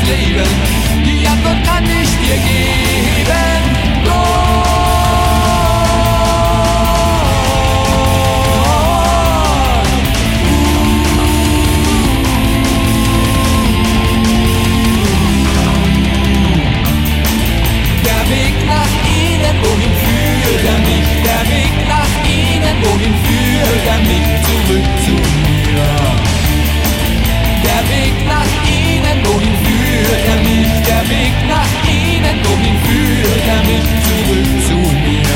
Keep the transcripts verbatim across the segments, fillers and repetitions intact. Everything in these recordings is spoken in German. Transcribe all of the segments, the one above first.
Leben? Die Antwort kann ich dir geben. Gott. Der Weg nach ihnen, wohin führt er mich? Der Weg nach ihnen, wohin führt er mich? Zurück zu mir. Der Weg nach ihnen, wohin führt er mich? Der Weg nach ihnen, wohin führt er mich? Zurück zu mir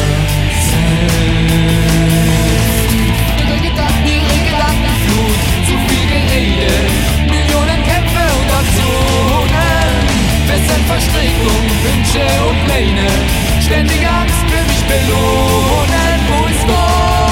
selbst. Ihre Gedanken, ihre Gedankenflut, zu viel Gerede, Millionen Kämpfe und Aktionen, Fesseln, Verstrickung, Wünsche und Pläne, ständige Angst will mich belohnen. Wo ist Gott?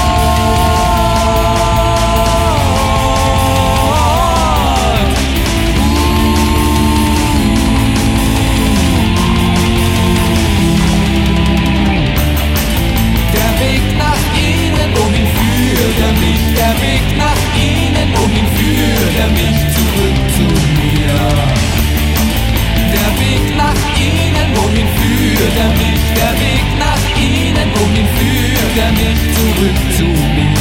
Der Weg nach ihnen, wohin führt er mich? Der Weg nach ihnen, wohin führt er mich? Zurück zu mir. Der Weg nach ihnen, wohin führt er mich? Der Weg nach ihnen, wohin führt er mich? Zurück zu mir.